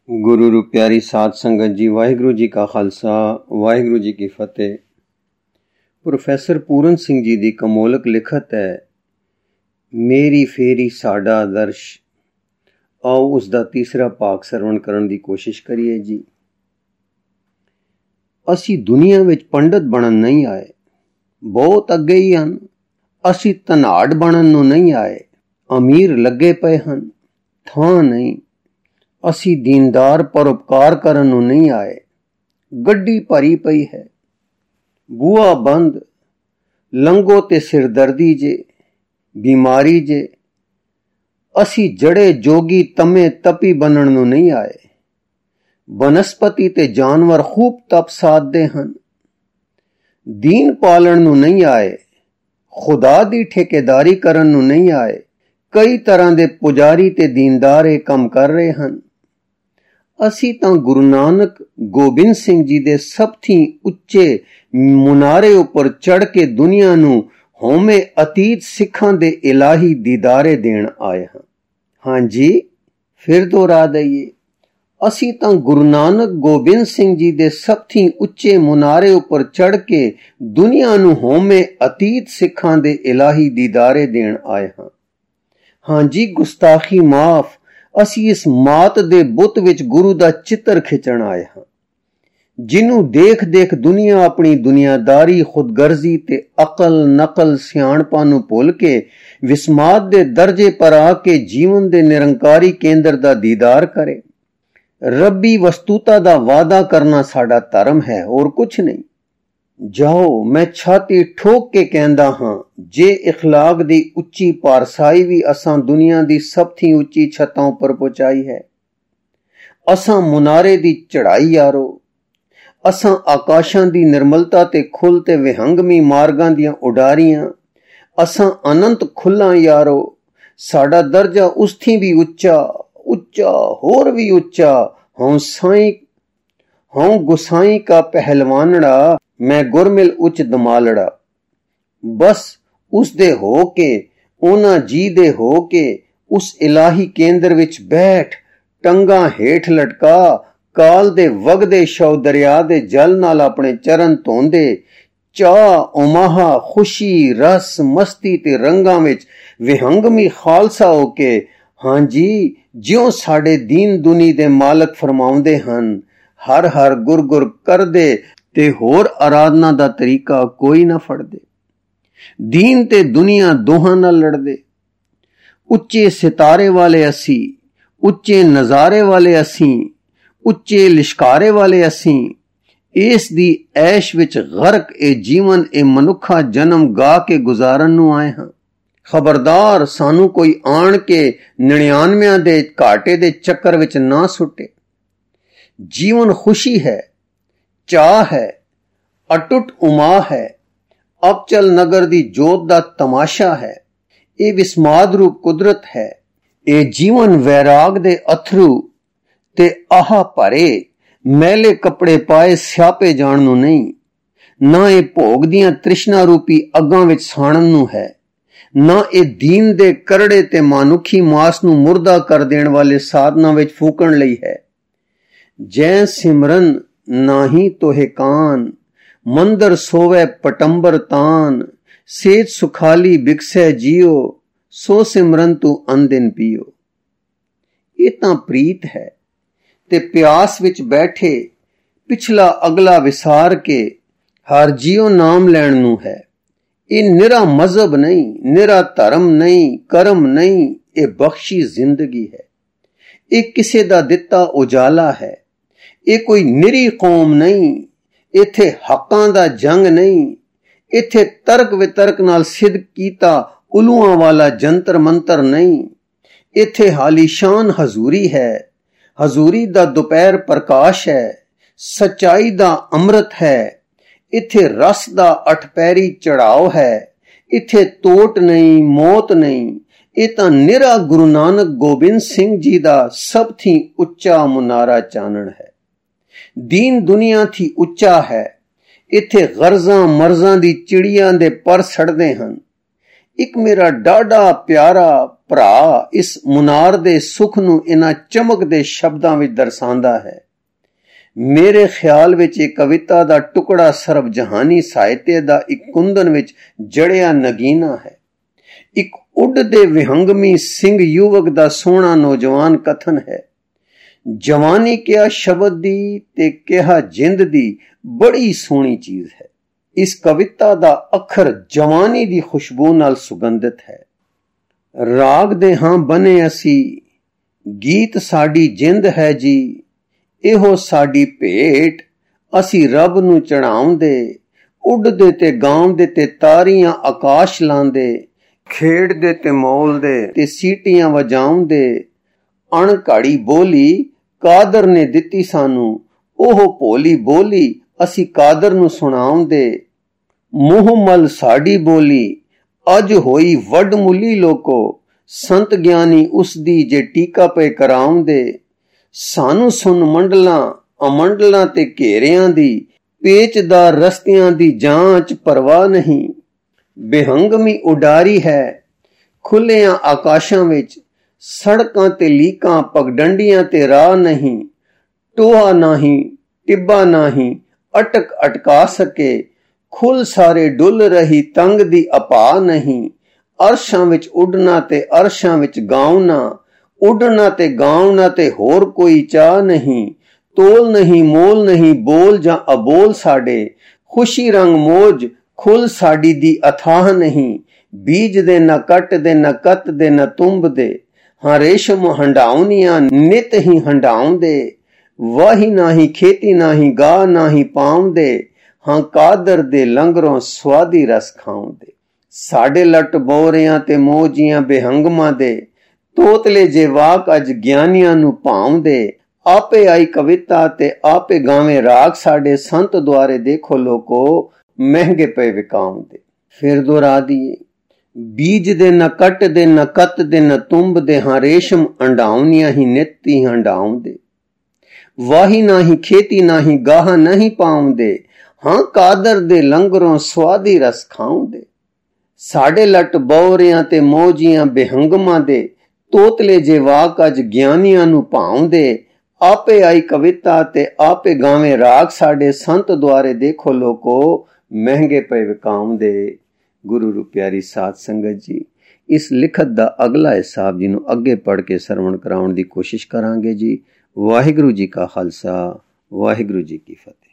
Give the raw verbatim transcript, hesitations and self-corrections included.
गुरु रू प्यारी साध संगत जी, वाहिगुरु जी का खालसा वाहिगुरु जी की फतेह। प्रोफैसर पूरन सिंह जी दी कमोलक लिखत है, मेरी फेरी साडा आदर्श। आओ उसका तीसरा भाग सरवण करन दी कोशिश करिए जी। असी दुनिया विच पंडित बनन नहीं आए, बहुत अगे ही हन। असी धनाड़ बनन नूं नहीं आए, अमीर लगे पे हन, थां नहीं। असी दीनदार परोपकार करन नूं नहीं आए, गड्डी भरी पई है, बूआ बंद। लंघो ते सिरदर्दी जे, बीमारी जे। असी जड़े जोगी तमे तपी बनन नूं नहीं आए, बनस्पति ते जानवर खूब तप साधदे हन। दीन पालन नूं नहीं आए, खुदा दी ठेकेदारी करन नूं नहीं आए। कई तरह दे पुजारी ते दीनदार ये काम कर रहे हन। असी तां गुरु नानक गोबिंद सिंह जी दे सब थी उच्चे मुनारे उपर चढ़ के दुनिया नूं होमे अतीत सिखां दे इलाही दीदारे देण आए हां। हां जी, फिर दोहरा दईए, असी तां गुरु नानक गोबिंद सिंह जी दे सब थी उच्चे मुनारे उपर चढ़ के दुनिया नूं होमे अतीत सिखां दे इलाही दीदारे देण आए हां। हां जी, गुस्ताखी माफ। असी इस मात दे बुत विच गुरु दा चित्र खिंचण आए हां, जिन्नू देख देख दुनिया अपनी दुनियादारी, खुदगर्जी ते अकल नकल सियाणपा नूं भुल के विस्मात दे दर्जे पर आके जीवन दे निरंकारी केंद्र दा दीदार करे। रब्बी वस्तुता दा वादा करना साडा धर्म है, और कुछ नहीं। जाओ, मैं छाती ठोक के कहंदा हां, जे इखलाक दी उच्ची पारसाई भी असां दुनिया दी सब थी उच्ची छतां पर पहुंचाई है। असां मुनारे दी चढ़ाई यारो, असां आकाशां दी निर्मलता ते खुल ते विहंगमी मार्गां दियां उडारियां। असां अनंत खुल्लां यारो, साडा दर्जा उस थी भी उच्चा उच्चा होर भी उच्चा। हूं साईं हूं गुसाई का पहलवानड़ा, मैं गुरमिल उच्च दमालड़ा। बस उस दे हो के, ओना जी दे हो के, उस इलाही केंद्र विच बैठ, टंगा हेठ लटका, काल दे वगदे शव दरिया दे जल नाल अपने चरण धोंदे, चाह उमाहा खुशी रस मस्ती ते रंगां विच विहंगमी खालसा हो के। हां जी, ज्यों साडे दीन दुनी दे मालक फरमाउंदे हन, हर हर गुर गुर कर दे ते होर आराधना दा तरीका कोई ना फड़दे। दीन ते दुनिया दोहां नाल लड़दे। उच्चे सितारे वाले असी, उच्चे नजारे वाले असी, उच्चे लिशकारे वाले असी। इस दी ऐश विच गर्क ए जीवन ए मनुखा जन्म गा के गुजारन नूं आए हां। खबरदार, सानू कोई आण के निन्यानवियां दे घाटे दे चक्कर विच ना सुटे। जीवन खुशी है, चाह है, अटुट उमा है, अबचल नगर दी जोत दा तमाशा है। ए विस्माद रूप कुदरत है। ए जीवन वैराग दे अथरू ते आह भरे मैले कपड़े पाए स्यापे जाण नूं नहीं। ना ए भोग दियां तृष्णा रूपी अग्गां विच साणन नूं है, ना ए दीन दे करड़े ते मानुखी मास नूं मुर्दा कर देण वाले साधना विच फूकण लई है। जै सिमरन नाही तोहे कान, मंदर सोवे पटंबर तान। सेज सुखाली बिकसै जियो, सो सिमरन तू अनदिन पियो। ये तां प्रीत है ते प्यास विच बैठे, पिछला अगला विसार के हर जियो नाम लैण नूं है। ये निरा मजहब नहीं, निरा धर्म नहीं, कर्म नहीं, ये बख्शी जिंदगी है। ये किसे दा दिता उजाला है। ये कोई निरी कौम नहीं, इथे हकां दा जंग नहीं। इथे तर्क वितर्क नाल सिद्ध कीता उलुआं वाला जंतर मंतर नहीं। इथे हालीशान हजूरी है, हजूरी दा दोपहर प्रकाश है, सच्चाई दा अमृत है। इथे रस दा अठपैरी चढ़ाव है। इथे तोट नहीं, मौत नहीं। ये तां निरा गुरु नानक गोबिंद सिंह जी दा सब थी उच्चा मुनारा चानण है। दीन दुनिया थी उच्चा है। इथे गर्जां मर्जां दी चिड़ियां दे पर सड़दे हन। ਇੱਕ ਮੇਰਾ ਡਾਢਾ ਪਿਆਰਾ ਭਰਾ ਇਸ ਮੁਨਾਰ ਦੇ ਸੁਖ ਨੂੰ ਇਹਨਾਂ ਚਮਕਦੇ ਸ਼ਬਦਾਂ ਵਿੱਚ ਦਰਸਾਉਂਦਾ ਹੈ। ਮੇਰੇ ਖਿਆਲ ਵਿੱਚ ਇਹ ਕਵਿਤਾ ਦਾ ਟੁਕੜਾ ਸਰਬ ਜਹਾਨੀ ਸਾਹਿਤਯ ਦਾ ਇੱਕ ਕੁੰਦਨ ਵਿੱਚ ਜੜਿਆ ਨਗੀਨਾ ਹੈ। ਇੱਕ ਉੱਡਦੇ ਵਿਹੰਗਮੀ ਸਿੰਘ ਯੁਵਕ ਦਾ ਸੋਹਣਾ ਨੌਜਵਾਨ ਕਥਨ ਹੈ। ਜਵਾਨੀ ਕਿਹਾ ਸ਼ਬਦ ਦੀ ਤੇ ਕਿਹਾ ਜਿੰਦ ਦੀ ਬੜੀ ਸੋਹਣੀ ਚੀਜ਼ ਹੈ। ਇਸ ਕਵਿਤਾ ਦਾ ਅੱਖਰ ਜਵਾਨੀ ਦੀ ਖੁਸ਼ਬੂ ਨਾਲ ਸੁਗੰਧਿਤ ਹੈ। ਰਾਗ ਦੇ ਹਾਂ ਬਨੇ ਅਸੀਂ, ਗੀਤ ਸਾਡੀ ਜਿੰਦ ਹੈ ਜੀ, ਇਹੋ ਸਾਡੀ ਭੇਟ ਅਸੀਂ ਰੱਬ ਨੂੰ ਚੜਾਉਂਦੇ, ਉੱਡਦੇ ਤੇ ਗਾਉਂਦੇ ਤੇ ਤਾਰੀਆਂ ਆਕਾਸ਼ ਲਾਂਦੇ, ਖੇਡਦੇ ਤੇ ਮੋਲਦੇ ਤੇ ਸੀਟੀਆਂ ਵਜਾਉਂਦੇ। ਅਣਘਾੜੀ ਬੋਲੀ ਕਾਦਰ ਨੇ ਦਿੱਤੀ ਸਾਨੂੰ, ਉਹ ਭੋਲੀ ਬੋਲੀ ਅਸੀਂ ਕਾਦਰ ਨੂੰ ਸੁਣਾਉਂਦੇ। ਮੂੰਹਮਲ ਸਾਡੀ ਬੋਲੀ ਅੱਜ ਹੋਈ ਵੱਡ ਮੁੱਲੀ ਲੋਕੋ, ਸੰਤ ਗਿਆਨੀ ਉਸ ਦੀ ਜੇ ਟੀਕਾ ਪਏ ਕਰਾਉਂਦੇ। ਸਾਨੂੰ ਸੁਣ ਮੰਡਲਾਂ ਅਮੰਡਲਾਂ ਤੇ ਘੇਰਿਆਂ ਦੀ, ਪੇਚਦਾਰ ਰਸਤਿਆਂ ਦੀ ਜਾਂਚ ਪਰਵਾਹ ਨਹੀਂ। ਬੇਹੰਗਮੀ ਉਡਾਰੀ ਹੈ ਖੁੱਲਿਆਂ ਆਕਾਸ਼ਾਂ ਵਿੱਚ, ਸੜਕਾਂ ਤੇ ਲੀਕਾਂ ਪਗਡੰਡੀਆਂ ਤੇ ਰਾਹ ਨਹੀਂ। ਟੋਹਾ ਨਹੀਂ ਟਿੱਬਾ ਨਹੀਂ ਅਟਕ ਅਟਕਾ ਸਕੇ, ਖੁੱਲ ਸਾਰੇ ਡੁੱਲ ਰਹੀ ਤੰਗ ਦੀ ਅਪਾ ਨਹੀਂ। ਅਰਸ਼ਾਂ ਵਿੱਚ ਉੱਡਣਾ ਤੇ ਅਰਸ਼ਾਂ ਵਿੱਚ ਗਾਉਣਾ, ਉੱਡਣਾ ਤੇ ਗਾਉਣਾ ਤੇ ਹੋਰ ਕੋਈ ਚਾਹ ਨਹੀਂ। ਤੋਲ ਨਹੀਂ ਮੋਲ ਨਹੀਂ ਬੋਲ ਜਾਂ ਅਬੋਲ ਸਾਡੇ, ਖੁਸ਼ੀ ਰੰਗ ਮੋਜ ਖੁੱਲ ਸਾਡੀ ਦੀ ਅਥਾਹ ਨਹੀਂ। ਬੀਜ ਦੇ ਨਾ ਕੱਟ ਦੇ ਨਾ ਕੱਤ ਦੇ ਨਾ ਤੁੰਬ ਦੇ, ਹਾਂ ਰੇਸ਼ਮ ਹੰਡਾਉਣੀਆਂ ਨਿਤ ਹੀ ਹੰਡਾਉਂਦੇ। ਵਾਹੀ ਨਾਹੀ ਖੇਤੀ ਨਾਹੀ ਗਾਹ ਨਾਹੀ ਪਾਉਂਦੇ, ਹਾਂ ਕਾਦਰ ਦੇ ਲੰਗਰੋਂ ਸਵਾਦੀ ਰਸ ਖਾਉਂਦੇ। ਸਾਡੇ ਲੱਟ ਬੋਰਿਆਂ ਤੇ ਮੋਜੀਆਂ ਬੇਹੰਗਮਾਂ ਦੇ, ਤੋਤਲੇ ਜੇ ਵਾਕ ਅੱਜ ਗਿਆਨੀਆਂ ਨੂੰ ਭਾਉਂਦੇ। ਆਪੇ ਆਈ ਕਵਿਤਾ ਤੇ ਆਪੇ ਗਾਵੇਂ ਰਾਗ ਸਾਡੇ, ਸੰਤ ਦੁਆਰੇ ਦੇਖੋ ਲੋਕੋ ਮਹਿੰਗੇ ਪਏ ਵਿਕਾਉਂਦੇ। ਫਿਰ ਦੁਹਰਾ ਦੀਏ। ਬੀਜ ਦੇ ਨਾ ਕੱਟ ਦੇ ਨਾ ਕੱਤ ਦੇ ਨਾ ਤੁੰਬ ਦੇ, ਹਾਂ ਰੇਸ਼ਮ ਅੰਡਾਉਣੀਆਂ ਹੀ ਨਿਤ ਹੀ ਹੰਡਾਉਂਦੇ। ਵਾਹੀ ਨਾਹੀ ਖੇਤੀ ਨਾਹੀ ਗਾਹ ਨਹੀਂ ਪਾਉਂਦੇ, ਹਾਂ ਕਾਦਰ ਦੇ ਲੰਗਰੋਂ ਸਵਾਦੀ ਰਸ ਖਾਉਂਦੇ। ਸਾਡੇ ਲੱਟ ਬੌਰਿਆਂ ਤੇ ਮੋਜੀਆਂ ਬੇਹੰਗਮਾਂ ਦੇ, ਤੋਤਲੇ ਜੇ ਵਾਕ ਅੱਜ ਗਿਆਨੀਆਂ ਨੂੰ ਭਾਉਂਦੇ। ਆਪੇ ਆਈ ਕਵਿਤਾ ਤੇ ਆਪੇ ਗਾਵੇਂ ਰਾਗ ਸਾਡੇ, ਸੰਤ ਦੁਆਰੇ ਦੇਖੋ ਲੋਕੋ ਮਹਿੰਗੇ ਪਏ ਵਿਕਾਉਂਦੇ। ਗੁਰੂ ਰੂ ਪਿਆਰੀ ਸਾਧ ਸੰਗਤ ਜੀ, ਇਸ ਲਿਖਤ ਦਾ ਅਗਲਾ ਹਿੱਸਾ ਜੀ ਨੂੰ ਅੱਗੇ ਪੜ੍ਹ ਕੇ ਸਰਵਣ ਕਰਾਉਣ ਦੀ ਕੋਸ਼ਿਸ਼ ਕਰਾਂਗੇ ਜੀ। ਵਾਹਿਗੁਰੂ ਜੀ ਕਾ ਖਾਲਸਾ, ਵਾਹਿਗੁਰੂ ਜੀ ਕੀ ਫਤਿਹ।